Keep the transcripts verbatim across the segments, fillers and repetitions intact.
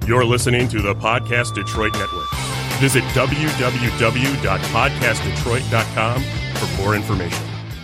You're listening to the Podcast Detroit Network. Visit w w w dot podcast detroit dot com for more information.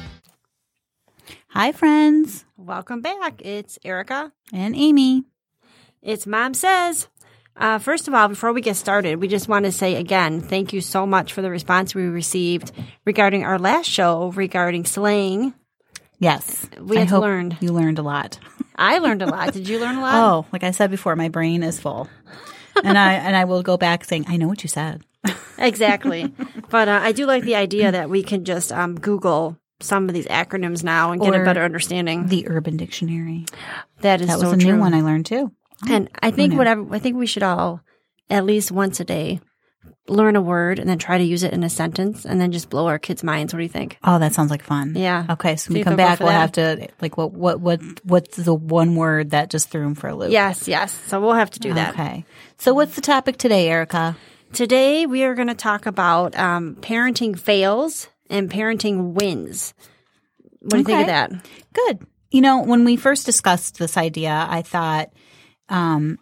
Hi, friends. Welcome back. It's Erica. And Amy. It's Mom Says. Uh, first of all, before we get started, we just want to say again, thank you so much for the response we received regarding our last show regarding slang. Yes. We I had hope learned. You learned a lot. I learned a lot. Did you learn a lot? Oh, like I said before, my brain is full. and I and I will go back saying, I know what you said. Exactly. But uh, I do like the idea that we can just um, Google some of these acronyms now and get Or a better understanding. The Urban Dictionary. That is That was so a true. new one I learned too. And I think knew? whatever I think we should all at least once a day learn a word and then try to use it in a sentence and then just blow our kids' minds. What do you think? Oh, that sounds like fun. Yeah. Okay, so See when we if come they'll go back, for we'll that. have to, like, what, what, what, what's the one word that just threw him for a loop? Yes, yes. So we'll have to do that. Okay. So what's the topic today, Erica? Today we are going to talk about um, parenting fails and parenting wins. What do you think of Okay. that? Good. You know, when we first discussed this idea, I thought um,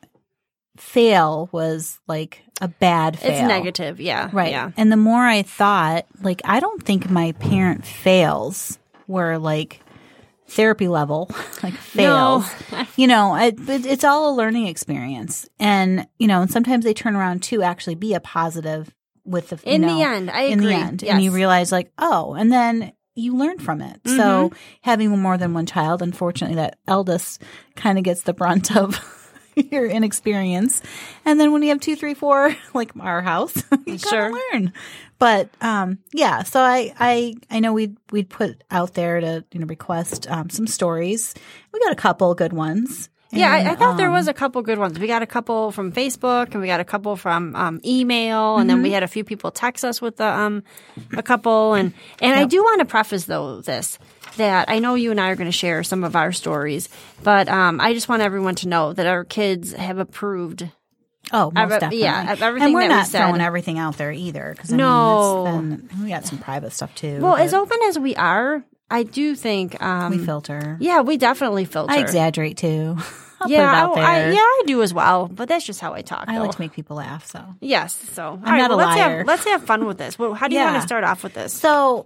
fail was like a bad fail. It's negative, yeah. Right. Yeah. And the more I thought, like, I don't think my parent fails were like therapy level, like fails. No. You know, it, it, it's all a learning experience. And, you know, and sometimes they turn around to actually be a positive with the, you In know, the end, I in agree. the end. Yes. And you realize like, oh, and then you learn from it. Mm-hmm. So having more than one child, unfortunately, that eldest kind of gets the brunt of your inexperience. And then when you have two, three, four, like our house, you Sure. gotta learn. But um, yeah, so I, I I know we'd we'd put out there to you know request um, some stories. We got a couple good ones. Yeah, And, I, I thought there um, was a couple good ones. We got a couple from Facebook, and we got a couple from um, email, and then we had a few people text us with the, um, a couple. And and I do want to preface though this that I know you and I are going to share some of our stories, but um, I just want everyone to know that our kids have approved. Oh, most Of- definitely. yeah, of everything and we're that we not said. throwing everything out there either. Because I No. mean, that's, then we got some private stuff too. Well, that as open as we are, I do think um, we filter. Yeah, we definitely filter. I exaggerate too. I'll yeah, put it out I- I- there. yeah, I do as well. But that's just how I talk. I though. like to make people laugh. So Yes. So all I'm not a well, let's liar. Have, let's have fun with this. Well, how do you want Yeah. to start off with this? So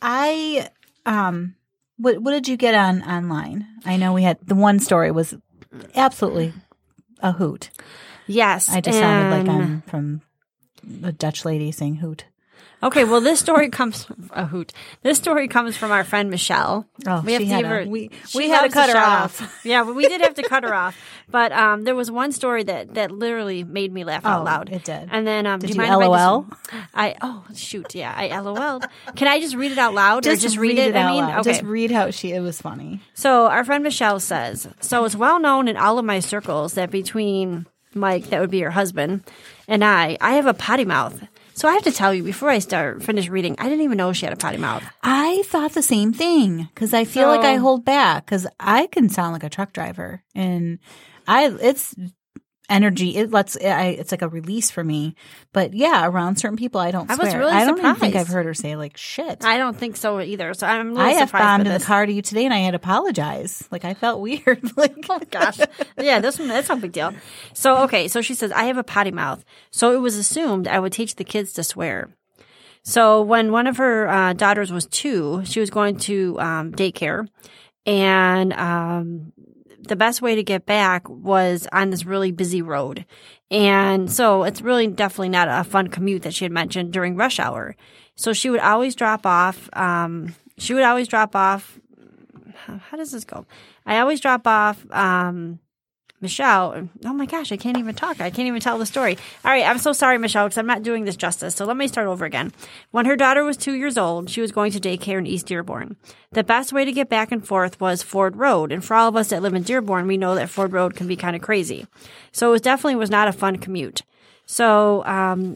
I um what what did you get on online? I know we had the one story was absolutely a hoot. Yes. I just sounded like and- I'm from a Dutch lady saying hoot. Okay, well, this story comes a hoot. This story comes from our friend Michelle. Oh, we have she to had give a- her. we- she we had to loves cut her shout off. outs. Yeah, but we did have to cut her off. But um, there was one story that, that literally made me laugh out Oh, loud. it did. And then, um, Did do you you, mind LOL? If I, just, I oh shoot, yeah, I LOL'd. Can I just read it out loud or just read, it? out I mean, loud. okay. Just read how she. It was funny. So our friend Michelle says, so it's well known in all of my circles that between Mike, that would be your husband, and I, I have a potty mouth. So I have to tell you, before I start finish reading, I didn't even know she had a potty mouth. I thought the same thing because I feel So- like I hold back because I can sound like a truck driver and I it's energy. It lets I, it's like a release for me. But yeah, around certain people, I don't. I was swear. really I don't even think surprised. I've heard her say like shit. I don't think so either. So I'm a I little have surprised bombed by in the this. car to you today, and I had to apologize. Like I felt weird. Like Oh gosh, yeah, this one that's no big deal. So okay, so she says I have a potty mouth, so it was assumed I would teach the kids to swear. So when one of her uh, daughters was two, she was going to um, daycare, and um, the best way to get back was on this really busy road. And so it's really definitely not a fun commute that she had mentioned during rush hour. So she would always drop off. Um, she would always drop off. How, how does this go? I always drop off um, Michelle. Oh my gosh, I can't even talk. I can't even tell the story. All right, I'm so sorry, Michelle, because I'm not doing this justice. So let me start over again. When her daughter was two years old, she was going to daycare in East Dearborn. The best way to get back and forth was Ford Road. And for all of us that live in Dearborn, we know that Ford Road can be kind of crazy. So it was definitely was not a fun commute. So um,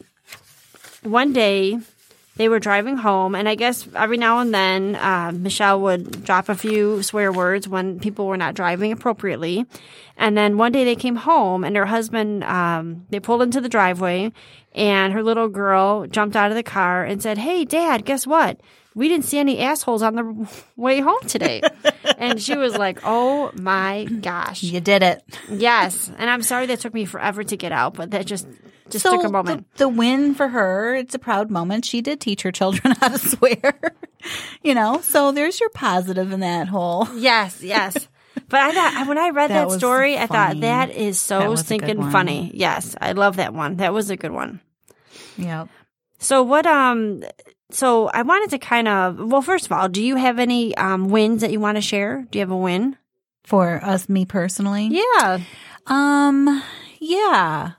one day they were driving home, and I guess every now and then uh, Michelle would drop a few swear words when people were not driving appropriately. And then one day they came home, and her husband, um, they pulled into the driveway, and her little girl jumped out of the car and said, "Hey, Dad, guess what? We didn't see any assholes on the way home today." And she was like, oh my gosh. You did it. Yes. And I'm sorry that took me forever to get out, but that just just so took a moment. The, the win for her, it's a proud moment. She did teach her children how to swear. You know, so there's your positive in that whole. Yes, yes. But I thought when I read that, That was story, I thought funny. that is so That was a good stinking one. funny. Yes, I love that one. That was a good one. Yep. So what um so I wanted to kind of well, first of all, do you have any um wins that you want to share? Do you have a win? For us, me personally? Yeah. Um, yeah.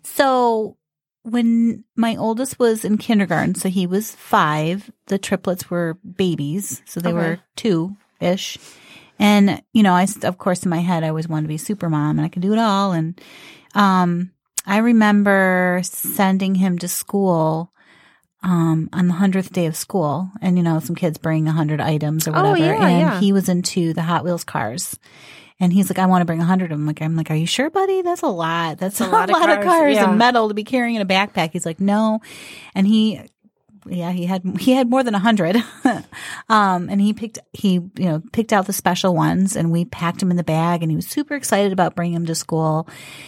So when my oldest was in kindergarten, so he was five, the triplets were babies, so they Okay. were two-ish. And, you know, I, of course, in my head, I always wanted to be super mom and I could do it all. And um, I remember sending him to school um, on the hundredth day of school. And, you know, some kids bring a hundred items or Oh, whatever. yeah, and yeah. he was into the Hot Wheels cars. And he's like, I want to bring a hundred of them. Like, I'm like, are you sure, buddy? That's a lot. That's a, lot, of cars, cars, yeah. and metal to be carrying in a backpack. He's like, no. And he, yeah, he had, he had more than a hundred. um, and he picked, he, you know, picked out the special ones and we packed them in the bag and he was super excited about bringing them to school.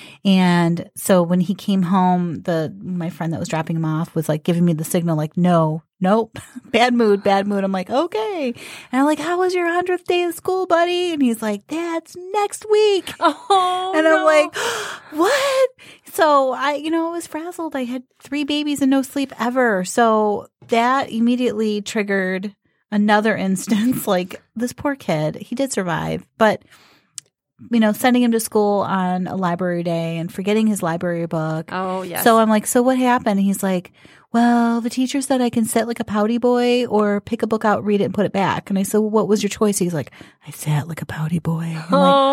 And so when he came home, the, my friend that was dropping him off was like giving me the signal, like, no, nope, bad mood, bad mood. I'm like, okay. And I'm like, how was your hundredth day of school, buddy? And he's like, that's next week. Oh, And no. I'm like, what? So I, you know, I was frazzled. I had three babies and no sleep ever. So that immediately triggered another instance. Like, this poor kid, he did survive, but you know, sending him to school on a library day and forgetting his library book. Oh, yes. So I'm like, so what happened? And he's like, well, the teacher said I can sit like a pouty boy or pick a book out, read it, and put it back. And I said, well, what was your choice? He's like, I sat like a pouty boy. I'm like,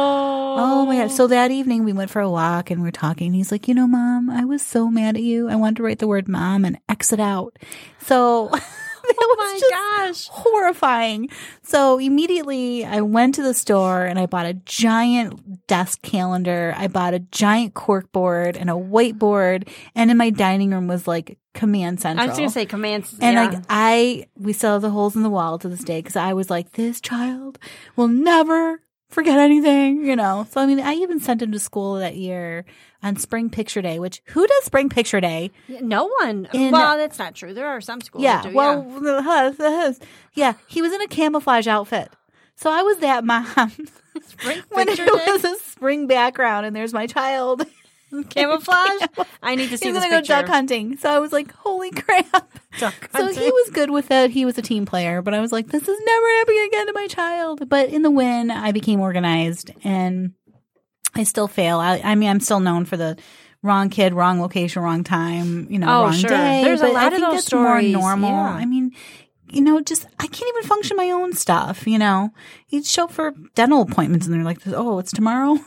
oh my God. So that evening we went for a walk and we we're talking. He's like, you know, Mom, I was so mad at you. I wanted to write the word mom and X it out. So that oh was my just gosh. horrifying. So immediately I went to the store and I bought a giant desk calendar. I bought a giant cork board and a whiteboard. And in my dining room was like Command Central. I was going to say commands. And yeah. like I, we still have the holes in the wall to this day because I was like, this child will never forget anything, you know. So I mean, I even sent him to school that year on Spring Picture Day, which who does Spring Picture Day? No one. In- well, that's not true. There are some schools Yeah, that do. well, yeah. the hus, the hus. Yeah, he was in a camouflage outfit. So I was that mom Spring when Picture it Day? was a spring background and there's my child. Camouflage? I need to see He's this going to go picture. duck hunting. So I was like, holy crap. Duck So hunting. he was good with it. He was a team player, but I was like, this is never happening again to my child. But in the win, I became organized and I still fail. I, I mean, I'm still known for the wrong kid, wrong location, wrong time, you know, Oh, wrong sure. day. There's a But lot I of think those that's stories, more normal. yeah. I mean, you know, just I can't even function my own stuff, you know. You'd show up for dental appointments and they're like, oh, it's tomorrow.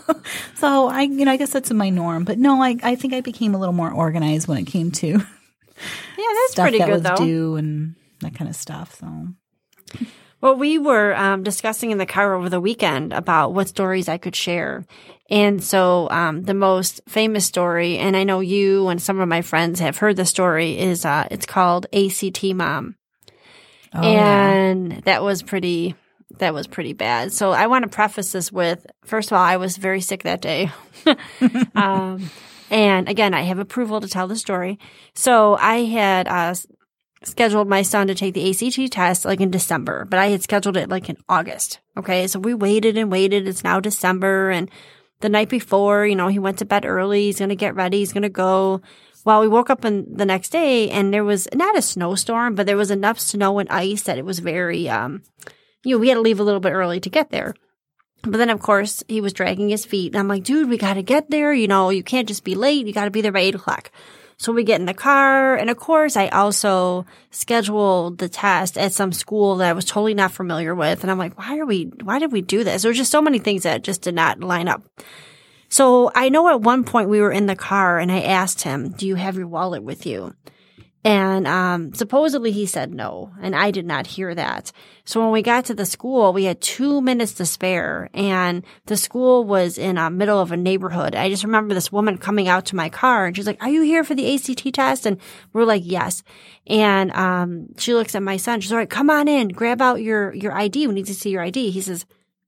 So I, you know, I guess that's my norm. But no, I, I think I became a little more organized when it came to Yeah, that's stuff pretty that good, was though. due and that kind of stuff. So Well, we were um, discussing in the car over the weekend about what stories I could share. And so um, the most famous story, and I know you and some of my friends have heard the story, is uh, it's called A C T Mom. oh, yeah. and that was pretty that was pretty bad. So I want to preface this with, first of all, I was very sick that day. um, and again, I have approval to tell the story. So I had uh, scheduled my son to take the A C T test like in December, but I had scheduled it like in August. Okay. So we waited and waited. It's now December. And the night before, you know, he went to bed early. He's going to get ready. He's going to go. Well, we woke up in the next day and there was not a snowstorm, but there was enough snow and ice that it was very, um, you know, we had to leave a little bit early to get there. But then, of course, he was dragging his feet. And I'm like, dude, we got to get there. You know, you can't just be late. You got to be there by eight o'clock. So we get in the car. And of course, I also scheduled the test at some school that I was totally not familiar with. And I'm like, why are we, why did we do this? There were just so many things that just did not line up. So I know at one point we were in the car and I asked him, do you have your wallet with you? And um, supposedly he said no, and I did not hear that. So when we got to the school, we had two minutes to spare, and the school was in the middle of a neighborhood. I just remember this woman coming out to my car, and she's like, are you here for the A C T test? And we're like, yes. And um, she looks at my son. She's like, come on in, grab out your, your I D. We need to see your I D. He says,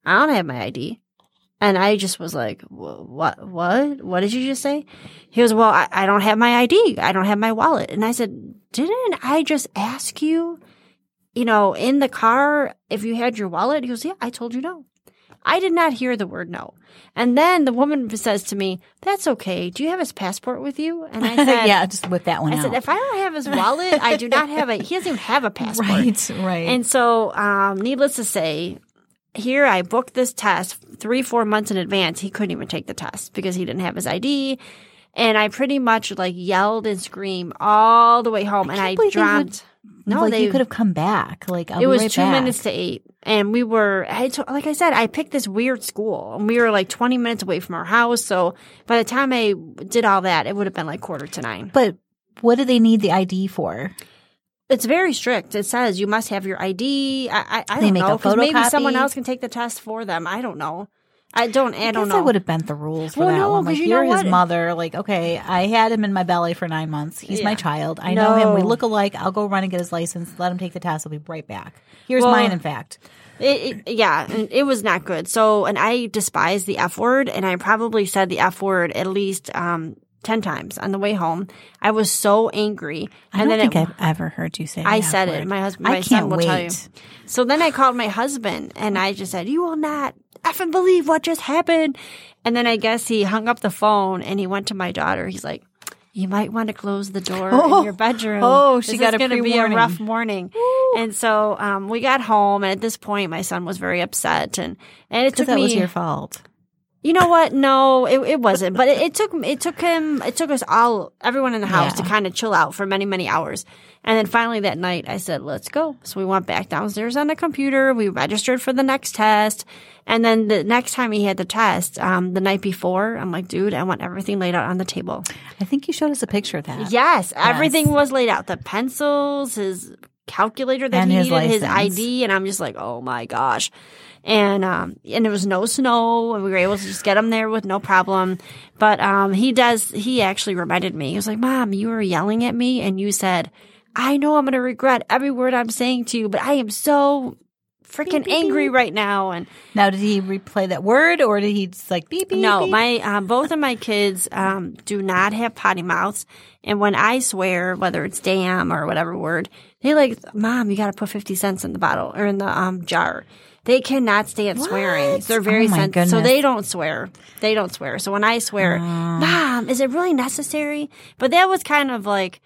I don't have my I D. And I just was like, what, what, what did you just say? He goes, well, I, I don't have my I D. I don't have my wallet. And I said, didn't I just ask you, you know, in the car if you had your wallet? He goes, yeah, I told you no. I did not hear the word no. And then the woman says to me, that's okay. Do you have his passport with you? And I said, yeah, just whip that one I out. said, if I don't have his wallet, I do not have a, he doesn't even have a passport. Right, right. And so, um, needless to say, here I booked this test three, four months in advance. He couldn't even take the test because he didn't have his I D. And I pretty much like yelled and screamed all the way home. I and I believe they dropped. would- No, like they you could have come back. Like I'll it be was right two back. minutes to eight, and we were. I to, like I said, I picked this weird school, and we were like twenty minutes away from our house. So by the time I did all that, it would have been like quarter to nine. But what do they need the I D for? It's very strict. It says you must have your I D. I, I, I They don't make know a because maybe photocopy? someone else can take the test for them. I don't know. I don't. I, I don't guess know. I would have bent the rules for Well, that no, one. Like 'cause you you're know his what? mother. Like okay, I had him in my belly for nine months. He's my Yeah. child. I know him. We No. look alike. I'll go run and get his license. Let him take the test. I'll be right back. Here's Well, mine. In fact, It, it, yeah, and it was not good. So, and I despise the F word, and I probably said the F word at least um, ten times on the way home. I was so angry. I and don't then think it, I've ever heard you say. I the F said word. it. My husband, I my son can't will wait. tell you. So then I called my husband, and I just said, "You will not effing believe what just happened." And then I guess he hung up the phone, and he went to my daughter. He's like, you might want to close the door Oh. in your bedroom. Oh, she This got is a going to be a pre-warning. rough morning. And so um, we got home, and at this point, my son was very upset, and and it Because took that me. was your fault. You know what? No, it, it wasn't. But it, it took it took him. It took us all, everyone in the house, Yeah. to kind of chill out for many many hours. And then finally that night, I said, "Let's go." So we went back downstairs on the computer. We registered for the next test. And then the next time he had the test, um, the night before, I'm like, "Dude, I want everything laid out on the table." I think you showed us a picture of that. Yes, everything was laid out. The pencils, his calculator that And he his needed, his I license. D, and I'm just like, oh my gosh. And um, and there was no snow, and we were able to just get him there with no problem. But um, he does. He actually reminded me. He was like, "Mom, you were yelling at me, and you said, I know I'm going to regret every word I'm saying to you, but I am so freaking Beep, beep, angry beep. right now." And Now, did he replay that word, or did he just like beep beep? no, beep? my um, both of my kids um, do not have potty mouths, and when I swear, whether it's damn or whatever word, they like, "Mom, you got to put fifty cents in the bottle or in the um, jar." They cannot stand What? swearing. They're very Oh, my sensitive, so goodness. they don't swear. They don't swear. So when I swear, "Mom, is it really necessary?" But that was kind of like.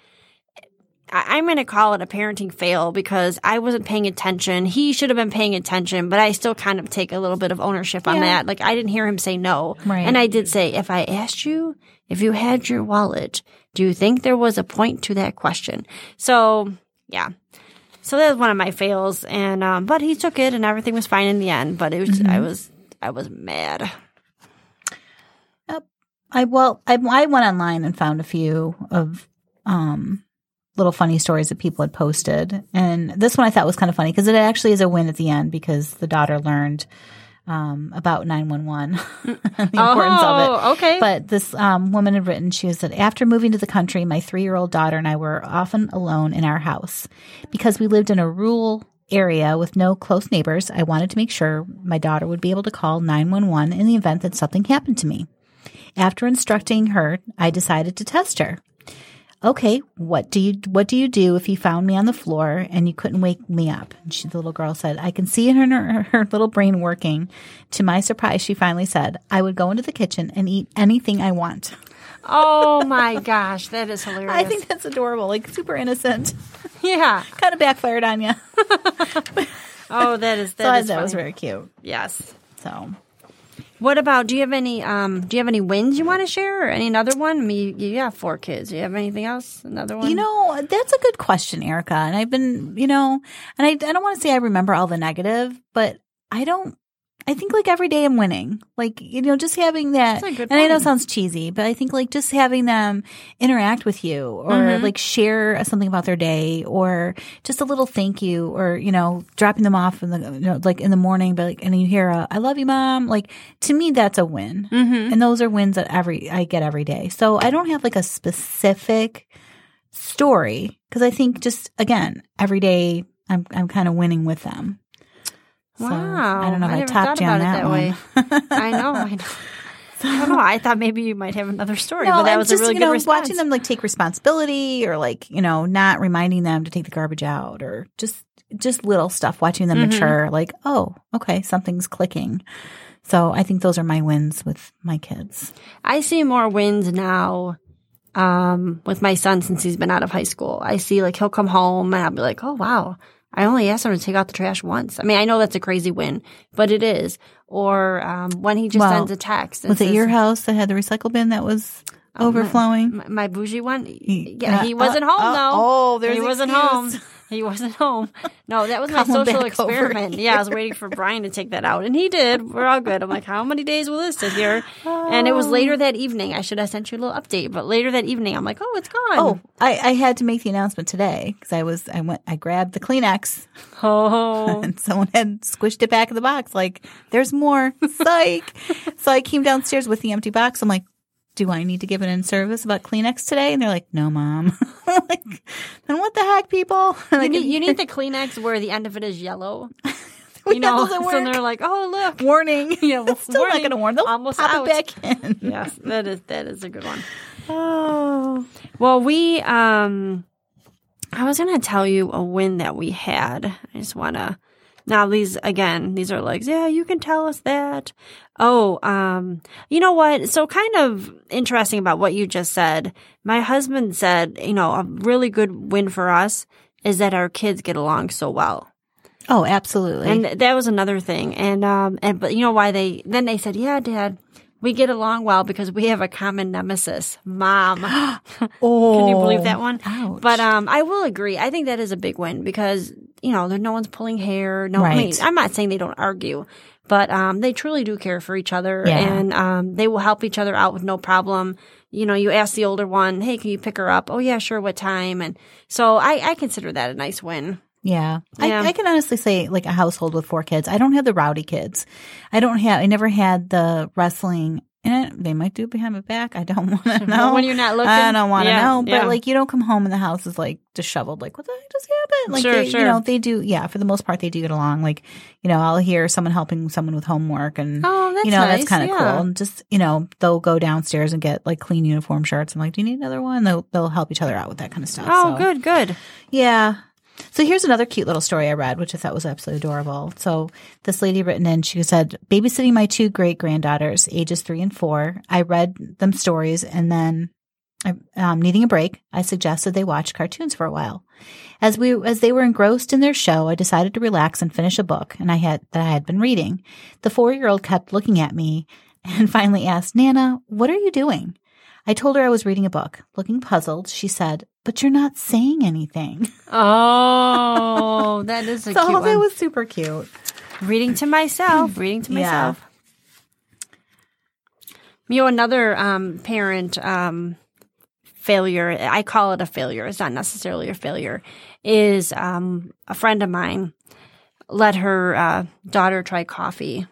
I- I'm going to call it a parenting fail because I wasn't paying attention. He should have been paying attention, but I still kind of take a little bit of ownership on Yeah. that. Like I didn't hear him say no. Right. And I did say, if I asked you if you had your wallet, do you think there was a point to that question? So, yeah. So that was one of my fails. And, um, but he took it and everything was fine in the end. But it was, Mm-hmm. I was, I was mad. I well, I, I went online and found a few of um, little funny stories that people had posted, and this one I thought was kind of funny because it actually is a win at the end because the daughter learned um, about nine one one, the importance of it. Oh, okay. But this um, woman had written, she said, after moving to the country, my three-year-old daughter and I were often alone in our house. Because we lived in a rural area with no close neighbors, I wanted to make sure my daughter would be able to call nine one one in the event that something happened to me. After instructing her, I decided to test her. Okay, what do you what do you do if you found me on the floor and you couldn't wake me up? And she, the little girl said, I can see in her, her little brain working. To my surprise, she finally said, I would go into the kitchen and eat anything I want. Oh my gosh, that is hilarious. I think that's adorable, like super innocent. yeah. Kind of backfired on you. Oh, that is, that So I is thought that was funny. very cute. Yes. So What about, do you have any, um, do you have any wins you want to share or any another one? I mean, you, you have four kids. Do you have anything else? Another one? You know, that's a good question, Erica. And I've been, you know, and I, I don't want to say I remember all the negative, but I don't, I think like every day I'm winning. Like, you know, just having that, That's a good and I know it point. sounds cheesy, but I think like just having them interact with you or Mm-hmm. like share something about their day or just a little thank you or, you know, dropping them off in the, you know, like in the morning, but like, and you hear, a, I love you, Mom. Like to me, that's a win. Mm-hmm. And those are wins that every, I get every day. So I don't have like a specific story because I think just again every day I'm I'm kind of winning with them. So, Wow. I don't know if I, never topped thought you on about that, it that one. way. I know. I know. I don't know. I thought maybe you might have another story, No, but that and was just, a really you good know, response. watching them like take responsibility or like, you know, not reminding them to take the garbage out or just just little stuff, watching them Mm-hmm. mature, like, oh, okay, something's clicking. So I think those are my wins with my kids. I see more wins now um, with my son since he's been out of high school. I see like he'll come home and I'll be like, oh, wow, I only asked him to take out the trash once. I mean, I know that's a crazy win, but it is. Or um, when he just Well, sends a text. And Was it says, your house that had the recycle bin that was Oh, my- overflowing? My, my bougie one? He- Yeah, he uh, wasn't uh, home uh, though. oh, there's He an wasn't excuse. home. He wasn't home. No, that was my Coming social back over experiment. Yeah, I was waiting for Brian to take that out, and he did. We're all good. I'm like, how many days will this sit here? And it was later that evening. I should have sent you a little update, but later that evening, I'm like, oh, it's gone. Oh, I, I had to make the announcement today because I was I went I grabbed the Kleenex Oh. and someone had squished it back in the box. Like, there's more. Psych. So I came downstairs with the empty box. I'm like, do I need to give it in service about Kleenex today? And they're like, no, Mom. I'm like, then what the heck, people? You Like, need, you need the Kleenex where the end of it is yellow. we You know, know, doesn't so work. they're like, oh, look. Warning. Yeah, well, It's still warning. not going to warn. They'll Almost pop out. it back in. Yes, that is that is a good one. Oh. Well, we, um, I was going to tell you a win that we had. I just want to, now these, again, these are like, yeah, you can tell us that. Oh, um, you know what? So kind of interesting about what you just said. My husband said, you know, a really good win for us is that our kids get along so well. Oh, absolutely. And that was another thing. And, um, and, but you know why they, then they said, yeah, Dad, we get along well because we have a common nemesis, Mom. oh, Can you believe that one? Ouch. But um, I will agree. I think that is a big win because, you know, there no one's pulling hair. No, I mean, Right. I'm not saying they don't argue, but um, they truly do care for each other, Yeah. and um, they will help each other out with no problem. You know, you ask the older one, "Hey, can you pick her up?" "Oh yeah, sure. What time?" And so I, I consider that a nice win. Yeah. Yeah. I, I can honestly say, like, a household with four kids. I don't have the rowdy kids. I don't have, I never had the wrestling. And they might do behind my back. I don't want to know. When you're not looking, I don't want to Yeah, know. But, yeah. like, you don't come home and the house is, like, disheveled. Like, what the heck just happened? Like, Sure, they, sure. you know, they do, yeah, for the most part, they do get along. Like, you know, I'll hear someone helping someone with homework and, Oh, that's you know, nice. that's kind of yeah. cool. And just, you know, they'll go downstairs and get, like, clean uniform shirts. I'm like, do you need another one? They'll, they'll help each other out with that kind of stuff. Oh, So, good, good. yeah. So here's another cute little story I read, which I thought was absolutely adorable. So this lady written in, she said, babysitting my two great granddaughters, ages three and four. I read them stories and then um, needing a break, I suggested they watch cartoons for a while. As we, as they were engrossed in their show, I decided to relax and finish a book and I had, that I had been reading. The four-year-old kept looking at me and finally asked, Nana, what are you doing? I told her I was reading a book. Looking puzzled, she said, but you're not saying anything. Oh, that is a So cute that one. was super cute. Reading to myself, reading to Yeah. myself. You know, another um, parent um, failure, I call it a failure, it's not necessarily a failure, is um, a friend of mine let her uh, daughter try coffee.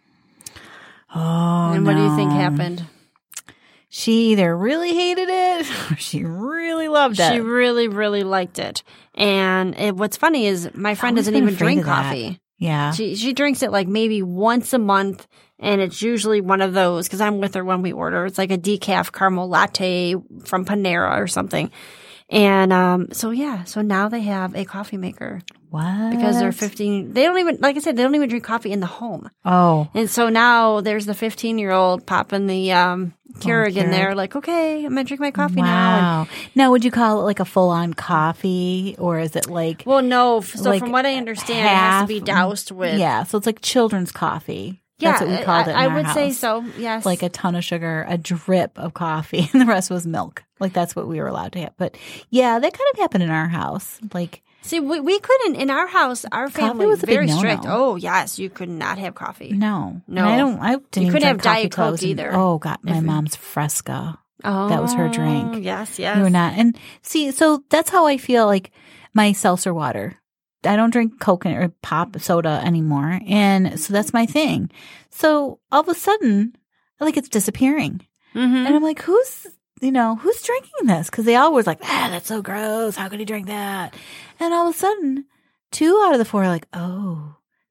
Oh, and what do you think no. happened? She either really hated it or she really loved it. She really, really liked it. And it, what's funny is my friend always doesn't been even afraid drink of that. coffee. yeah. She she drinks it like maybe once a month, and it's usually one of those because I'm with her when we order. It's like a decaf caramel latte from Panera or something. And um, so yeah, so now they have a coffee maker What? because they're fifteen. They don't even, like I said, they don't even drink coffee in the home. Oh. And so now there's the fifteen year old popping the um, Keurig in Keurig. there, like, okay, I'm gonna drink my coffee now. And, Wow. Now, would you call it like a full on coffee or is it like, well, no. f- So Like from what I understand, it has to half- be doused with. yeah, so it's like children's coffee. yeah, That's what we called it in I, I our would say house. so. Yes, Like a ton of sugar, a drip of coffee, and the rest was milk. Like that's what we were allowed to have. But yeah, that kind of happened in our house. Like, See, we, we couldn't in our house. Our family was a big very no-no. strict. Oh yes, you could not have coffee. no. No. And I don't, I didn't You even couldn't drink have Diet coffee till I Coke was in- either. Oh, God. My If- mom's Fresca. Oh, That was her drink. Yes, yes. We were not. And see, so that's how I feel like my seltzer water. I don't drink Coke or pop soda anymore. And so that's my thing. So all of a sudden, like it's disappearing. Mm-hmm. And I'm like, who's, you know, who's drinking this? Because they all were like, ah, that's so gross. How could he drink that? And all of a sudden, two out of the four are like, oh,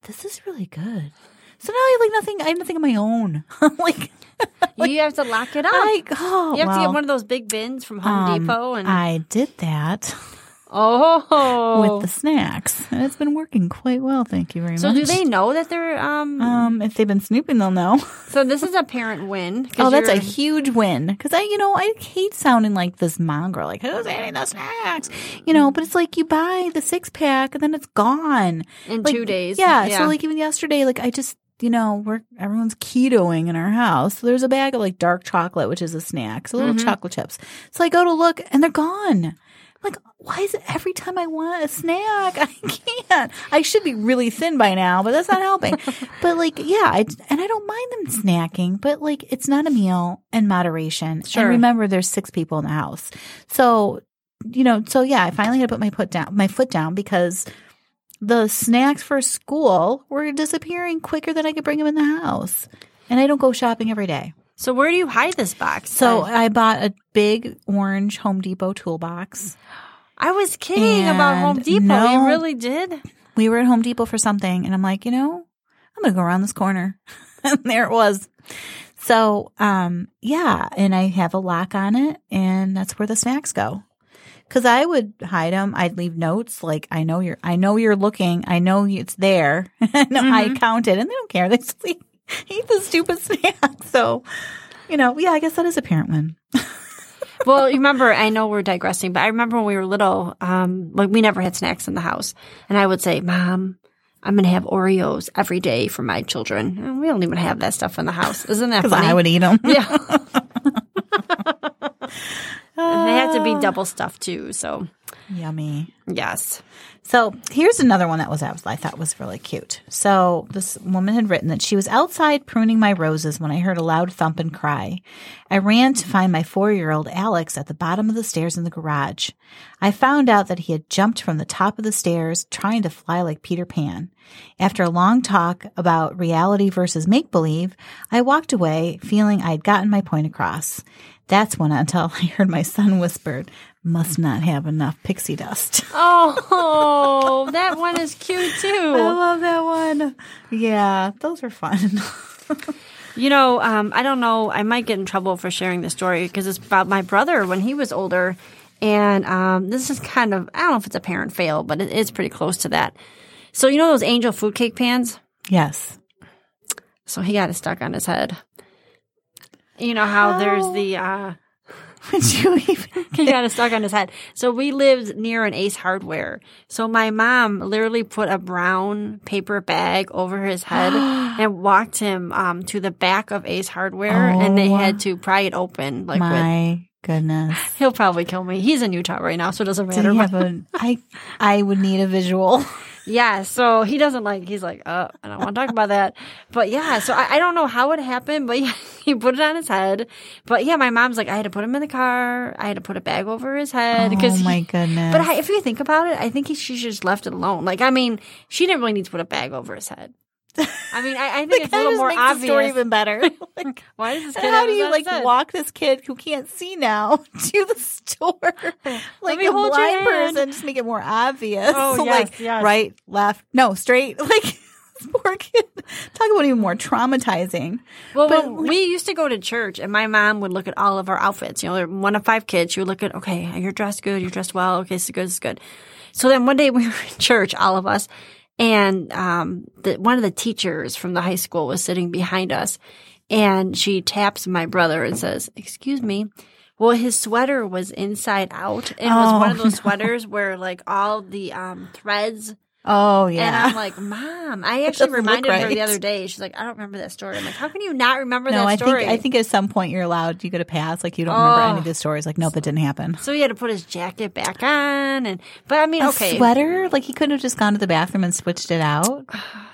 this is really good. So now I have like nothing. I have nothing of my own. like, like, you have to lock it up. I, oh, you have well, to get one of those big bins from Home um, Depot. And I did that. Oh, with the snacks, and it's been working quite well. Thank you very so much. So, do they know that they're um? Um, if they've been snooping, they'll know. So this is a parent win. Oh, that's a huge win because I, you know, I hate sounding like this mom girl, like who's eating the snacks, you know. But it's like you buy the six pack and then it's gone in like, two days. Yeah, yeah. So like even yesterday, like I just. You know, we're everyone's ketoing in our house. So there's a bag of like dark chocolate, which is a snack, so little mm-hmm. chocolate chips. So I go to look, and they're gone. I'm like, why is it every time I want a snack, I can't? I should be really thin by now, but that's not helping. But like, yeah, I, and I don't mind them snacking, but like, it's not a meal in moderation. Sure. And remember, there's six people in the house, so you know, so yeah, I finally had to put my put down my foot down because. The snacks for school were disappearing quicker than I could bring them in the house. And I don't go shopping every day. So where do you hide this box? So I, I bought a big orange Home Depot toolbox. I was kidding and about Home Depot. No, you really did? We were at Home Depot for something. And I'm like, you know, I'm going to go around this corner. And there it was. So, um, yeah. And I have a lock on it. And that's where the snacks go. Because I would hide them. I'd leave notes like, I know you're, I know you're looking. I know it's there. I know mm-hmm. I counted, and they don't care. They just eat, eat the stupid snack. So, you know, yeah, I guess that is a parent win. Well, you remember, I know we're digressing, but I remember when we were little, um, like we never had snacks in the house. And I would say, Mom, I'm going to have Oreos every day for my children. And we don't even have that stuff in the house. Isn't that funny? Because I would eat them. Yeah. And they have to be double stuffed too. So yummy. Yes. So here's another one that was I thought was really cute. So this woman had written that she was outside pruning my roses when I heard a loud thump and cry. I ran to find my four-year-old Alex at the bottom of the stairs in the garage. I found out that he had jumped from the top of the stairs trying to fly like Peter Pan. After a long talk about reality versus make-believe, I walked away feeling I'd gotten my point across. That's when until I heard my son whispered, must not have enough pixie dust. Oh, that one is cute too. I love that one. Yeah, those are fun. You know, um, I don't know. I might get in trouble for sharing this story because it's about my brother when he was older. And um, this is kind of, I don't know if it's a parent fail, but it is pretty close to that. So you know those Angel food cake pans? Yes. So he got it stuck on his head. You know how, how? there's the uh would you even he got it stuck on his head. So we lived near an Ace Hardware. So my mom literally put a brown paper bag over his head and walked him um to the back of Ace Hardware, oh, and they had to pry it open. Like my with, goodness, he'll probably kill me. He's in Utah right now, so it doesn't matter. Do you have a, I I would need a visual. Yeah, so he doesn't like, he's like, oh, I don't want to talk about that. But yeah, so I, I don't know how it happened, but yeah, he put it on his head. But yeah, my mom's like, I had to put him in the car. I had to put a bag over his head. Oh my he, goodness. But I, if you think about it, I think he, she just left it alone. Like, I mean, she didn't really need to put a bag over his head. I mean, I, I think it's a little more obvious. The story even better. Like, why does this kid? How do you like head? walk this kid who can't see now to the store like a blind person? Just make it more obvious. Oh, so yes, like yes. right, left, no, straight. Like this poor kid. Talk about even more traumatizing. Well, but, when we used to go to church, and my mom would look at all of our outfits. You know, one of five kids. She would look at, okay, you're dressed good, you're dressed well. Okay, so good, it's good. So then one day we were in church, all of us. And um, the, one of the teachers from the high school was sitting behind us, and she taps my brother and says, excuse me. Well, his sweater was inside out, and it was oh, one of those no. sweaters where, like, all the um, threads. Oh, yeah. And I'm like, Mom, I actually reminded right. her the other day. She's like, I don't remember that story. I'm like, how can you not remember no, that I story? Think, I think at some point you're allowed, you get a pass. Like, you don't oh. remember any of the stories. Like, nope, it didn't happen. So he had to put his jacket back on. and But, I mean, a okay. sweater? Like, he couldn't have just gone to the bathroom and switched it out?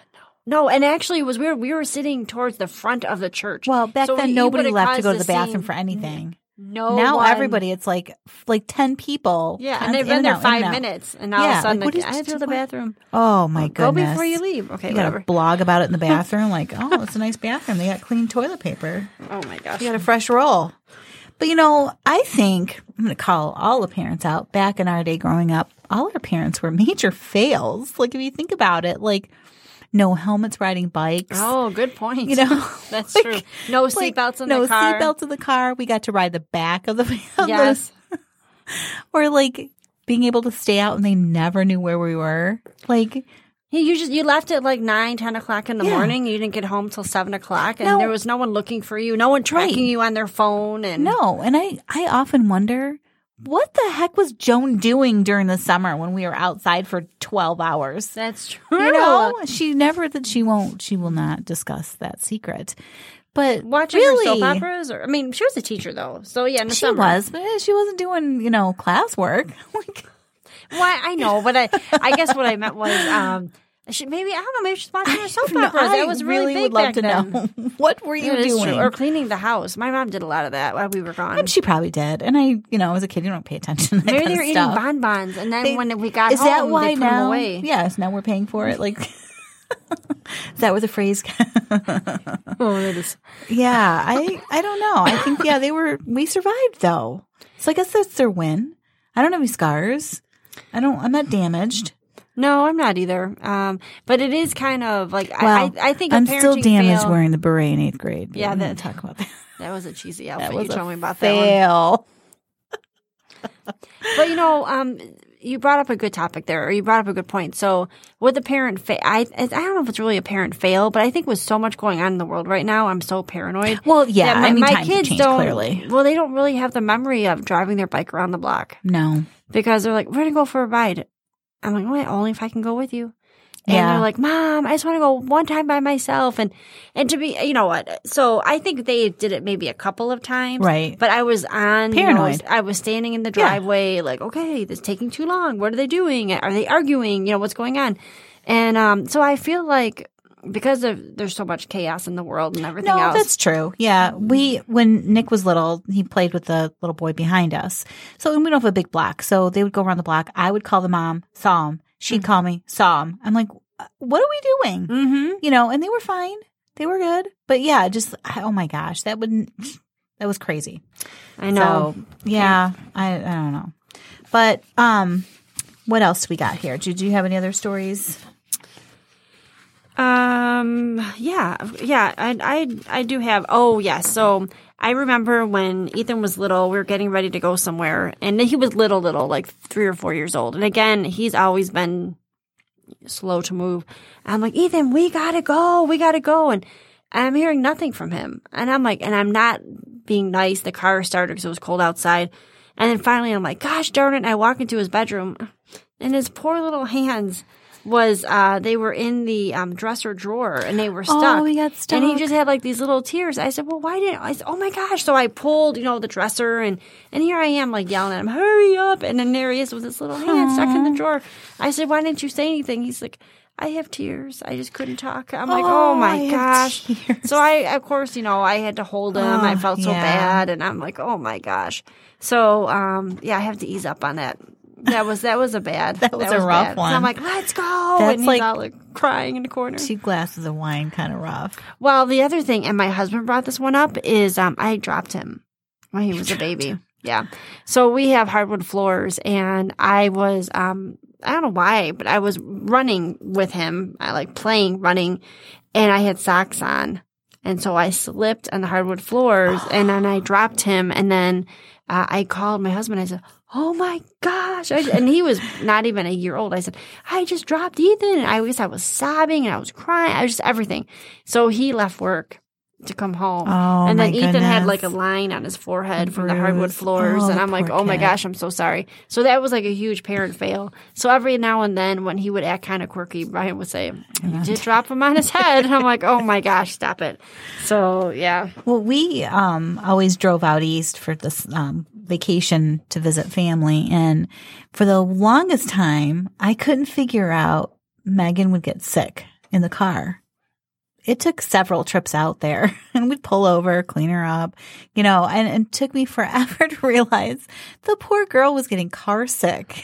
No, and actually it was weird. We were sitting towards the front of the church. Well, back so then, we, nobody left to go to the scene. bathroom for anything. No, now one. everybody, it's like like ten people. Yeah, and they've been there out, five minutes, and all yeah, of a sudden, like, like, I have to go to the bathroom. Oh my well, goodness! Go before you leave. Okay, you whatever. Got to blog about it in the bathroom. Like, oh, it's a nice bathroom. They got clean toilet paper. Oh my gosh! You got a fresh roll. But you know, I think I'm going to call all the parents out. Back in our day, growing up, all our parents were major fails. Like if you think about it, like. no helmets riding bikes. Oh, good point. You know, That's like, true. No like, seatbelts in no the car. No seatbelts in the car. We got to ride the back of the van. Yes. Or like being able to stay out and they never knew where we were. Like, You just you left at like nine, ten o'clock in the Yeah. morning. You didn't get home till seven o'clock, and No. there was no one looking for you, no one tracking Right. you on their phone. And no. And I, I often wonder, what the heck was Joan doing during the summer when we were outside for twelve hours? that's true. You know, she never that she won't, she will not discuss that secret. But watching really, her soap operas, or I mean, she was a teacher though, so yeah, in the she summer. was, but she wasn't doing, you know, classwork. Like, Why I know, but I, I guess what I meant was, um, she maybe I don't know, maybe she's watching her soap no, operas. I That was really, big would love back to then. know. What were you It is doing? true. Or cleaning the house. My mom did a lot of that while we were gone. And she probably did. And I, you know, as a kid, you don't pay attention to that Maybe kind they of were eating stuff. bonbons, and then They- when we got Is home, that why they put now? them away. Yes, now we're paying for it. Like, is that where the phrase? Oh, that is. Yeah, I, I don't know. I think yeah, they were. We survived though, so I guess that's their win. I don't have any scars. I don't. I'm not damaged. No, I'm not either. Um, but it is kind of like Well, I, I think a I'm still parenting damaged fail, wearing the beret in eighth grade. Yeah, I'm that- gonna talk about that. That was a cheesy That outfit. was You a told me about that one. fail. But you know, um, you brought up a good topic there, or you brought up a good point. So with the parent, fa- I I don't know if it's really a parent fail, but I think with so much going on in the world right now, I'm so paranoid. Well, yeah, that my, I mean, my times have kids changed, don't. clearly. Well, they don't really have the memory of driving their bike around the block No. because they're like, "We're gonna go for a ride." I'm like, "Wait, only if I can go with you." And Yeah. they're like, "Mom, I just want to go one time by myself." And and to be, you know what? So I think they did it maybe a couple of times, Right. But I was on you know, Paranoid. I was standing in the Yeah. driveway, like, okay, this is taking too long. What are they doing? Are they arguing? You know, what's going on? And um, so I feel like because of there's so much chaos in the world and everything No, else. that's true. Yeah. We, when Nick was little, he played with the little boy behind us. So we don't have a big block. So they would go around the block. I would call the mom, saw him. She'd call me, saw him. I'm like, what are we doing? Mm-hmm. You know, and they were fine. They were good. But yeah, just, oh my gosh, that wouldn't, that was crazy. I know. So, yeah, I, I don't know. But, um, what else do we got here? Did you have any other stories? Um. Yeah. Yeah. I. I. I do have. Oh, yes. So I remember when Ethan was little, we were getting ready to go somewhere, and he was little, little, like three or four years old. And again, he's always been slow to move. I'm like, Ethan, we gotta go. We gotta go. And I'm hearing nothing from him. And I'm like, and I'm not being nice. The car started because it was cold outside. And then finally, I'm like, gosh darn it! And I walk into his bedroom, and his poor little hands was uh they were in the um dresser drawer and they were stuck. Oh, he got stuck. And he just had like these little tears. I said, well, why didn't I said, oh my gosh. So I pulled, you know, the dresser and and here I am like yelling at him, hurry up. And then there he is with his little hand stuck in the drawer. I said, why didn't you say anything? He's like, I have tears. I just couldn't talk. I'm like, oh, Oh, my I have gosh. tears. So I, of course, you know, I had to hold him. I Oh, felt so yeah. bad. And I'm like, oh my gosh. So, um, yeah, I have to ease up on that. That was, that was a bad. That was a rough bad. So one. I'm like, let's go. That's and he's like- all like crying in the corner. Two glasses of wine, kind of rough. Well, the other thing, and my husband brought this one up, is um, I dropped him when he was a baby. Yeah. So we have hardwood floors, and I was, um, I don't know why, but I was running with him. I like playing, running, and I had socks on. And so I slipped on the hardwood floors, and then I dropped him, and then uh, I called my husband. I said, oh my gosh. I, and he was not even a year old. I said, I just dropped Ethan. And I guess I was sobbing and I was crying. I was just everything. So he left work to come home. Oh, and then my Ethan had goodness. like a line on his forehead from the Bruise. hardwood floors. Oh, and I'm like, poor oh my kid. gosh, I'm so sorry. So that was like a huge parent fail. So every now and then when he would act kind of quirky, Brian would say, you did drop him on his head. And I'm like, oh my gosh, stop it. So yeah. Well, we um, always drove out east for this um, vacation to visit family. And for the longest time, I couldn't figure out Megan would get sick in the car. It took several trips out there and we'd pull over, clean her up, you know, and, and it took me forever to realize the poor girl was getting car sick.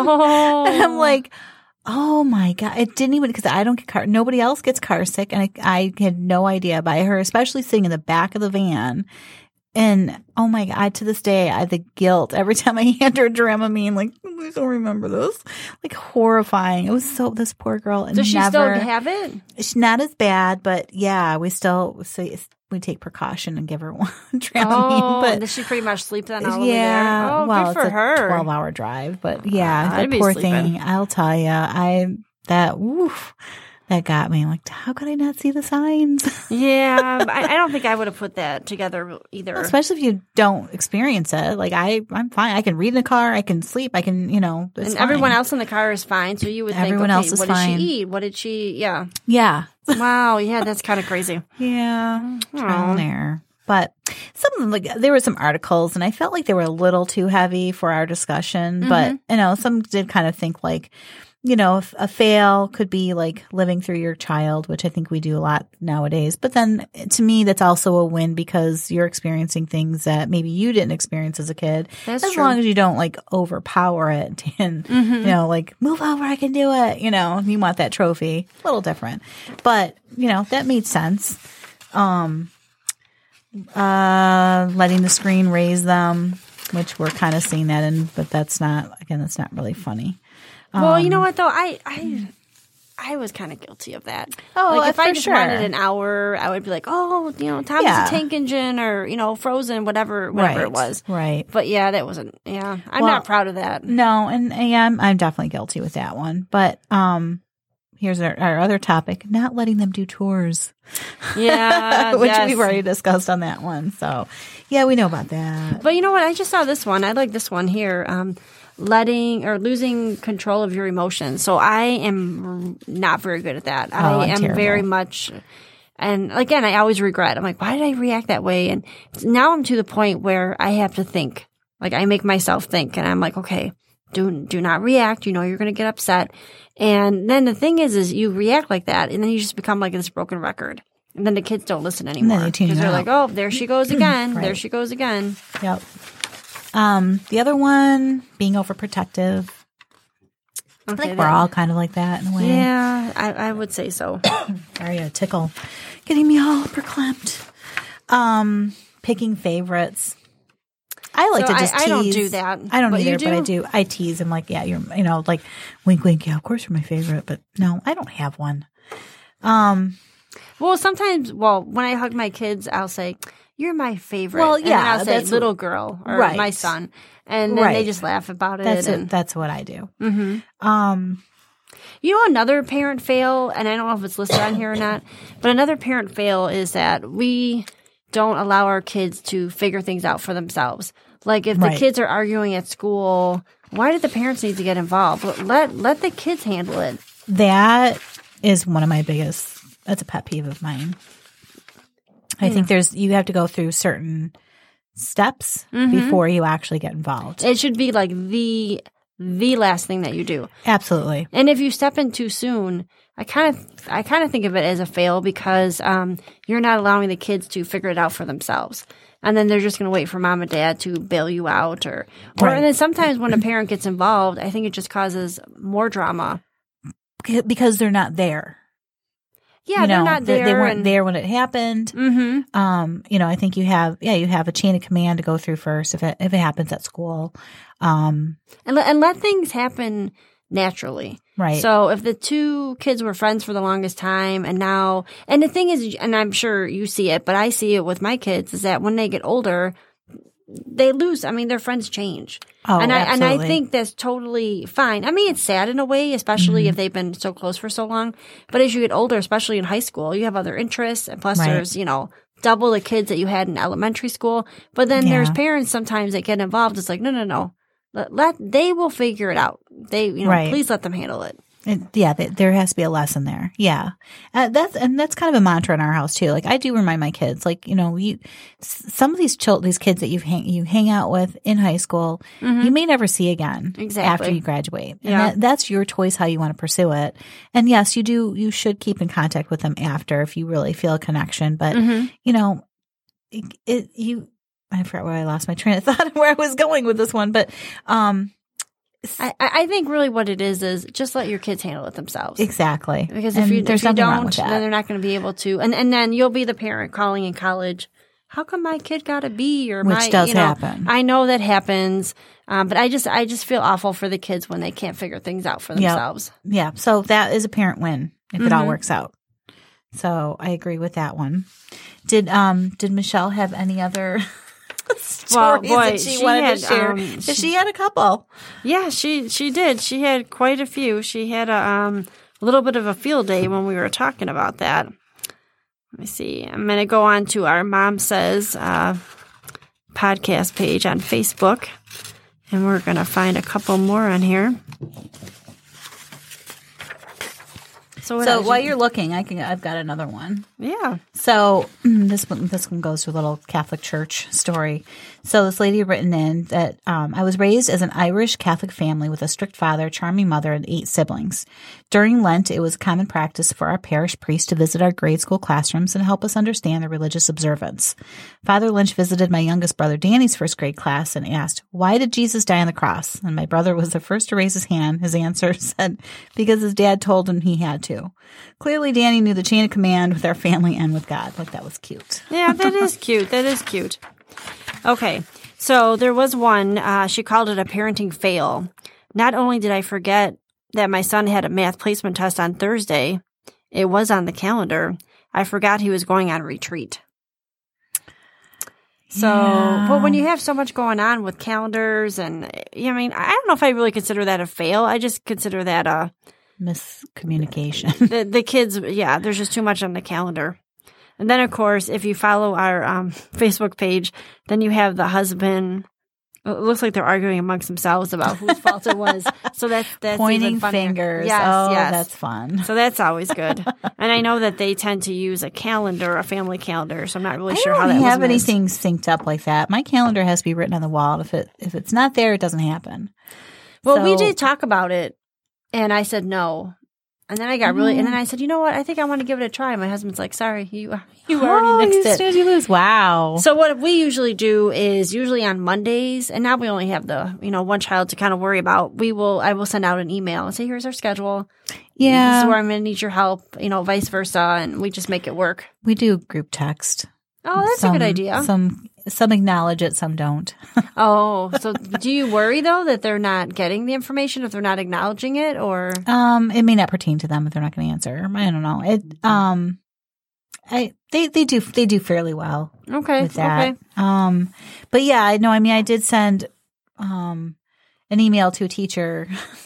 Oh. And I'm like, oh my God. It didn't even, because I don't get car, nobody else gets car sick. And I, I had no idea by her, especially sitting in the back of the van. And oh my God, to this day, I have the guilt every time I hand her Dramamine. Like, please don't remember this. Like, horrifying. It was so, this poor girl. Does she never, still have it? It's not as bad, but yeah, we still, so we take precaution and give her one Dramamine. Oh, but does she pretty much sleep then all yeah, the way there? Oh, well, good for it's her. a twelve hour drive, but yeah, I'd that be poor sleeping. thing. I'll tell you, I, that, woof. That got me like, how could I not see the signs? Yeah, I, I don't think I would have put that together either. Especially if you don't experience it. Like I, I'm fine. I can read in the car. I can sleep. I can, you know. It's and fine. everyone else in the car is fine. So you would Everyone think, okay, else is what fine. did she eat? What did she? Yeah. Yeah. Wow. Yeah, that's kind of crazy. Yeah. Trial Aw. and error. But some like there were some articles, and I felt like they were a little too heavy for our discussion. But you know, some did kind of think like, you know, if a fail could be like living through your child, which I think we do a lot nowadays. But then to me, that's also a win because you're experiencing things that maybe you didn't experience as a kid. That's as true. long as you don't like overpower it and, you know, like move over, I can do it. You know, you want that trophy. A little different. But, you know, that made sense. Um, uh, letting the screen raise them, which we're kind of seeing that in, but that's not, again, that's not really funny. Well, you know what though, I I I was kind of guilty of that. Oh, like if for I just sure. wanted an hour, I would be like, oh, you know, Thomas Yeah. the Tank Engine, or you know, Frozen, whatever, whatever Right, it was. right. But yeah, that wasn't. Yeah, I'm Well, not proud of that. No, and yeah, I'm, I'm definitely guilty with that one. But um, here's our, our other topic: not letting them do chores, Yeah, which yes. we've already discussed on that one. So, yeah, we know about that. But you know what? I just saw this one. I like this one here. Um, letting or losing control of your emotions. So I am not very good at that. Oh, I I'm am terrible. very much, and again, I always regret. I'm like, why did I react that way? And now I'm to the point where I have to think. Like I make myself think, and I'm like, okay, do do not react. You know, you're going to get upset. And then the thing is, is you react like that, and then you just become like this broken record. And then the kids don't listen anymore they tune you they're out. like, oh, there she goes again. Right. There she goes again. Yep. Um, the other one, being overprotective. I Okay, think we're that- all kind of like that in a way. Yeah, I, I would say so. Sorry, a tickle, getting me all verklempt. Um, picking favorites. I like So to just I- tease. I don't do that, I don't but you either, but I do? do. I tease. I'm like, yeah, you're, you know, like wink, wink. Yeah, of course you're my favorite, but no, I don't have one. Um, Well, sometimes, well, when I hug my kids, I'll say, "You're my favorite." Well, and then yeah, I'll say that's- "little girl" or Right. "my son," and then Right. they just laugh about it. that's and, it. That's what I do. Mhm. Um, You know, another parent fail, and I don't know if it's listed on here or not, but another parent fail is that we don't allow our kids to figure things out for themselves. Like if Right. the kids are arguing at school, why do the parents need to get involved? Let let the kids handle it. that is one of my biggest. That's a pet peeve of mine. I think there's you have to go through certain steps before you actually get involved. It should be like the the last thing that you do. Absolutely. And if you step in too soon, I kind of I kind of think of it as a fail because um, you're not allowing the kids to figure it out for themselves. And then they're just going to wait for mom and dad to bail you out, or, or Right. and then sometimes when a parent gets involved, I think it just causes more drama. C- Because they're not there. Yeah, you know, they're not they- there. They weren't and, there when it happened. Mm-hmm. Um, you know, I think you have, yeah, you have a chain of command to go through first if it if it happens at school. Um, And let, and let things happen naturally. right. So if the two kids were friends for the longest time and now, and the thing is, and I'm sure you see it, but I see it with my kids, is that when they get older, they lose. I mean, their friends change. Oh, and I and I absolutely. think that's totally fine. I mean, it's sad in a way, especially Mm-hmm. if they've been so close for so long. But as you get older, especially in high school, you have other interests, and plus Right. there's, you know, double the kids that you had in elementary school. But then there's Yeah. parents sometimes that get involved. It's like, no, no, no. Let, let they will figure it out. They, you know, Right. please let them handle it. It, yeah, th- there has to be a lesson there. Yeah, uh, that's and that's kind of a mantra in our house too. Like I do remind my kids, like you know, you s- some of these chil- these kids that you hang you hang out with in high school, you may never see again Exactly. after you graduate. And Yeah. that, that's your choice how you want to pursue it. And yes, you do. You should keep in contact with them after if you really feel a connection. But you know, it, it you. I forgot where I lost my train of thought and where I was going with this one, but um, I, I think really what it is is just let your kids handle it themselves. exactly. Because if And you, there's if you nothing wrong don't, with that. then they're not going to be able to. And, and then you'll be the parent calling in college, how come my kid got a B or Which my, does you know, happen. I know that happens, um, but I just I just feel awful for the kids when they can't figure things out for themselves. Yep. Yeah. So that is a parent win if Mm-hmm. it all works out. So I agree with that one. Did um did Michelle have any other stories boy, that she, she wanted had, to share? um, 'Cause she had a couple. Yeah, she she did. She had quite a few. She had a um, little bit of a field day when we were talking about that. Let me see. I'm going to go on to our Mom Says uh, podcast page on Facebook, and we're going to find a couple more on here. So, what So else while you- you're looking, I can I've got another one. yeah. So this one, this one goes to a little Catholic church story. So this lady had written in that um, I was raised as an Irish Catholic family with a strict father, charming mother, and eight siblings. During Lent, it was common practice for our parish priest to visit our grade school classrooms and help us understand the religious observance. Father Lynch visited my youngest brother Danny's first grade class and asked, "Why did Jesus die on the cross?" And my brother was the first to raise his hand. His answer said, "Because his dad told him he had to." Clearly, Danny knew the chain of command with our family and with God. Like, that was cute. Yeah, that is cute. That is cute. Okay, so there was one, uh, she called it a parenting fail. Not only did I forget that my son had a math placement test on Thursday, it was on the calendar, I forgot he was going on retreat. So, Yeah. but when you have so much going on with calendars and, I mean, I don't know if I really consider that a fail. I just consider that a, Miscommunication. the, the kids, yeah, there's just too much on the calendar. And then, of course, if you follow our um, Facebook page, then you have the husband. It looks like they're arguing amongst themselves about whose fault it was. So that's that's Pointing even funnier. fingers. Yes, oh, yes. that's fun. So that's always good. And I know that they tend to use a calendar, a family calendar. So I'm not really I sure don't how that have was missed. anything synced up like that. My calendar has to be written on the wall. If it if it's not there, it doesn't happen. Well, we So- did talk about it, and I said no. And then I got really, and then I said, you know what? I think I want to give it a try. My husband's like, sorry, you you Oh, already you nixed it. snooze, you lose. Wow. So what we usually do is usually on Mondays, and now we only have the, you know, one child to kind of worry about. We will, I will send out an email and say, here's our schedule. Yeah. This is where I'm going to need your help, you know, vice versa. And we just make it work. We do group text. Oh, that's some, a good idea. Some some acknowledge it, some don't. Oh, so do you worry though that they're not getting the information if they're not acknowledging it, or? Um, it may not pertain to them if they're not going to answer. I don't know. It um, I they they do they do fairly well Okay. with that. Okay. Um, but yeah, I know. I mean, I did send um an email to a teacher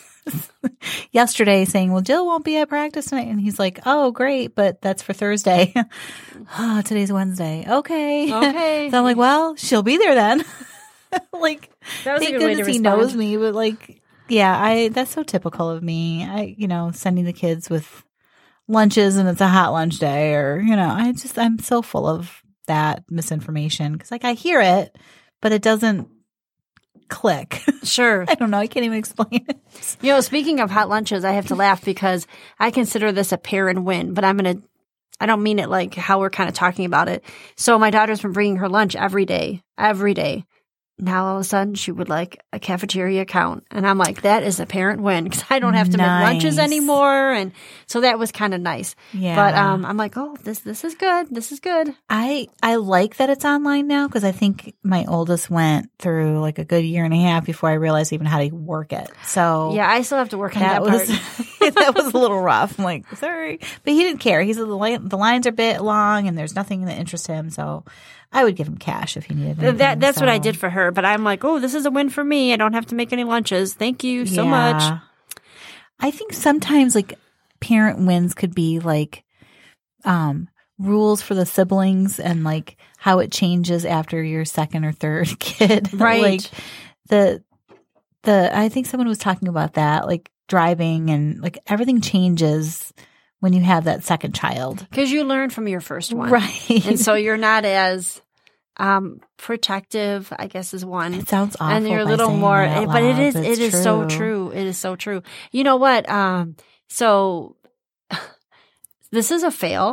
yesterday saying, "Well, Jill won't be at practice tonight," and he's like, "Oh, great, but that's for Thursday." Oh, today's Wednesday. Okay. Okay. So I'm like, well, she'll be there then. Like, That was a thank good way to goodness he respond. knows me, but like, yeah, I that's so typical of me. I, you know, sending the kids with lunches and it's a hot lunch day, or you know, I just I'm so full of that misinformation because like I hear it, but it doesn't click. Sure. I don't know. I can't even explain it. You know, speaking of hot lunches, I have to laugh because I consider this a parent win, but I'm going to, I don't mean it like how we're kind of talking about it. So my daughter's been bringing her lunch every day, every day. Now all of a sudden she would like a cafeteria account. And I'm like, that is a parent win because I don't have to Nice. make lunches anymore. And so that was kind of nice. Yeah. But um, I'm like, oh, this this is good. This is good. I I like that it's online now because I think my oldest went through like a good year and a half before I realized even how to work it. So Yeah, I still have to work on that that, was part. that was a little rough. I'm like, sorry, but he didn't care. He said the li- the lines are a bit long and there's nothing that interests him. So I would give him cash if he needed anything. That that's what I so- did for her. But I'm like, oh, this is a win for me. I don't have to make any lunches. Thank you so Yeah. much. I think sometimes like parent wins could be like um rules for the siblings and like how it changes after your second or third kid. Right. Like the the I think someone was talking about that, like driving and like everything changes when you have that second child. Because you learn from your first one. Right. And so you're not as um, protective, I guess, is one. It sounds awful. And you're a by little saying more, that out but it loud, is, but it it's is so true. It is so true. You know what? Um, so this is a fail.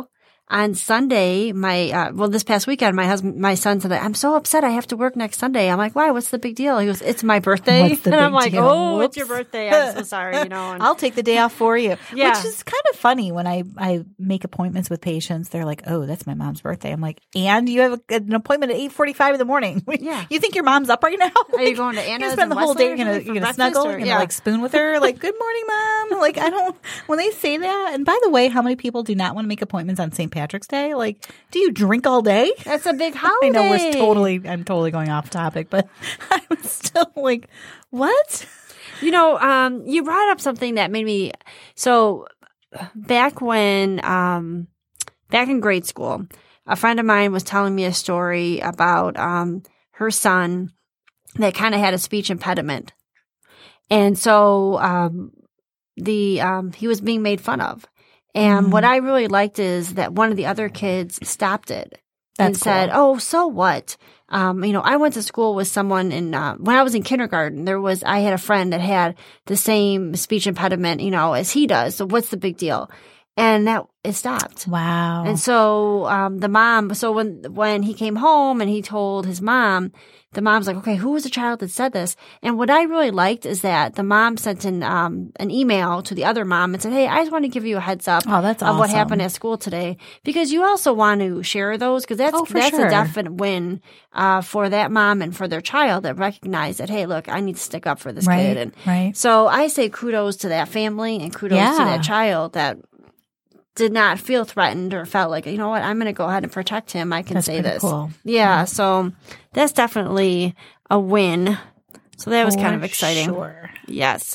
on Sunday, my, uh, well, this past weekend, my husband, my son said, I'm so upset I have to work next Sunday. I'm like, why? What's the big deal? He goes, it's my birthday. What's the and big I'm like, deal? oh, Whoops. it's your birthday. I'm so sorry, you know. And, I'll take the day off for you. Yeah. Which is kind of funny when I, I make appointments with patients. They're like, oh, that's my mom's birthday. I'm like, and you have a, an appointment at eight forty-five in the morning. Yeah. You think your mom's up right now? Are you Like, going to You're Anna's gonna spend and the whole day, Westler you're gonna, for you're gonna breakfast, snuggle, or- you're gonna yeah. like spoon with her, like, good morning, mom. Like, I don't, when they say that, and by the way, how many people do not want to make appointments on Saint Patrick's Day? Like, do you drink all day? That's a big holiday. I know we're totally, I'm totally going off topic, but I was still like, what? You know, um, you brought up something that made me, so back when, um, back in grade school, a friend of mine was telling me a story about, um, her son that kind of had a speech impediment. And so, um, the, um, he was being made fun of. And Mm. what I really liked is that one of the other kids stopped it and That's said, cool. oh, so what? Um, you know, I went to school with someone in, uh, when I was in kindergarten, there was, I had a friend that had the same speech impediment, you know, as he does. So what's the big deal? And that, it stopped. Wow. And so, um, the mom, so when, when he came home and he told his mom, the mom's like, okay, who was the child that said this? And what I really liked is that the mom sent an, um, an email to the other mom and said, hey, I just want to give you a heads up Oh, that's of what awesome. happened at school today, because you also want to share those, because that's, Oh, for that's sure. a definite win, uh, for that mom and for their child that recognize that, hey, look, I need to stick up for this Right, kid. And right. so I say kudos to that family and kudos to Yeah. that child that did not feel threatened or felt like, you know what, I'm going to go ahead and protect him. I can That's say pretty this. cool. Yeah. So that's definitely a win. So that was kind For of exciting. Sure. Yes.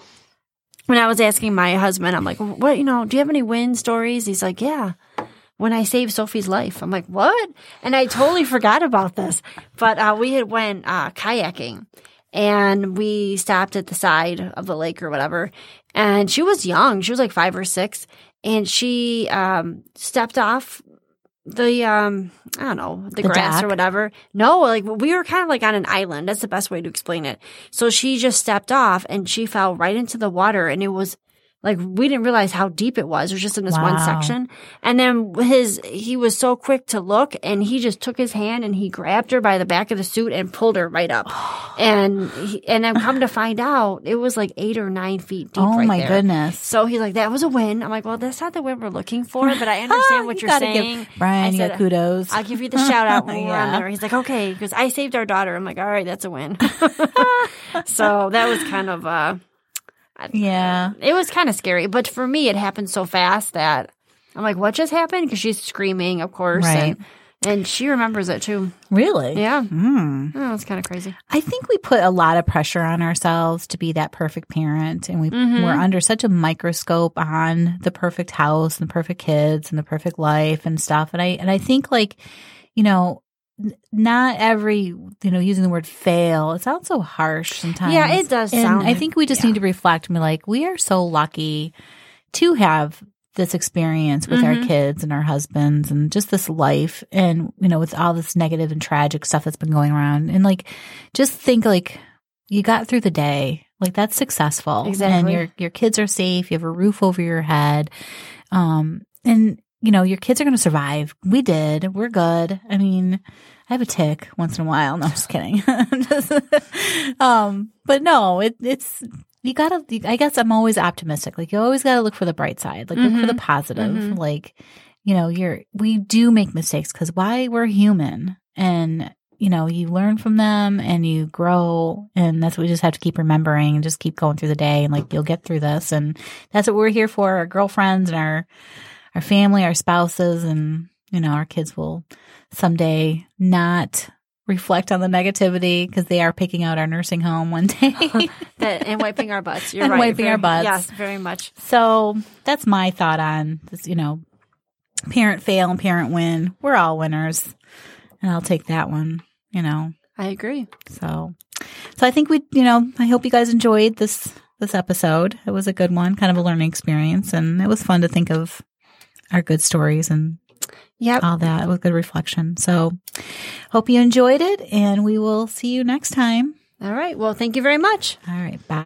When I was asking my husband, I'm like, what, you know, do you have any win stories? He's like, yeah. When I saved Sophie's life. I'm like, what? And I totally forgot about this. But uh, we had went uh, kayaking. And we stopped at the side of the lake or whatever. And she was young. She was like five or six. And she um, stepped off the, um, I don't know, the, The grass dock? or whatever. No, like we were kind of like on an island. That's the best way to explain it. So she just stepped off and she fell right into the water. And it was like, we didn't realize how deep it was. It was just in this one Wow. section. And then his, he was so quick to look and he just took his hand and he grabbed her by the back of the suit and pulled her right up. and, he, and then come to find out, it was like eight or nine feet deep Oh right my there. goodness. So he's like, that was a win. I'm like, well, that's not the win we're looking for, but I understand what You you're gotta give- saying. Brian, I you said, got kudos. I'll give you the shout out when we're on Yeah. there. He's like, okay, because I saved our daughter. I'm like, all right, that's a win. So that was kind of, uh, Yeah. it was kind of scary. But for me, it happened so fast that I'm like, what just happened? Because she's screaming, of course. Right. And, and she remembers it too. Really? Yeah. Mm. Oh, it's kind of crazy. I think we put a lot of pressure on ourselves to be that perfect parent, and we Mhm. we're under such a microscope on the perfect house and the perfect kids and the perfect life and stuff. And I and I think, like, you know, n- not every, you know, using the word fail, it sounds so harsh sometimes. Yeah, it does And sound- I think we just yeah. need to reflect and be like, we are so lucky to have this experience with our Mhm. kids and our husbands and just this life, and, you know, with all this negative and tragic stuff that's been going around. And like, just think, like, you got through the day. Like, that's successful. And Exactly. your your kids are safe. You have a roof over your head. Um, and, you know, your kids are going to survive. We did. We're good. I mean, I have a tick once in a while. No, I'm just kidding. Just- um, but no, it, it's, you gotta, I guess I'm always optimistic. Like, you always gotta look for the bright side. Like, look for the Mhm. positive. Mhm. Like, you know, you're, we do make mistakes because why? We're human. And, you know, you learn from them and you grow. And that's what we just have to keep remembering and just keep going through the day. And like, you'll get through this. And that's what we're here for. Our girlfriends and our, our family, our spouses, and, you know, our kids will someday not reflect on the negativity because they are picking out our nursing home one day. That, and wiping our butts. You're And right. wiping Very- our butts. Yes, very much. So that's my thought on this, you know, parent fail and parent win. We're all winners. And I'll take that one, you know. I agree. So so I think we, you know, I hope you guys enjoyed this this episode. It was a good one, kind of a learning experience, and it was fun to think of our good stories and Yep. all that. It was good reflection. So hope you enjoyed it, and we will see you next time. All right. Well, thank you very much. All right, bye.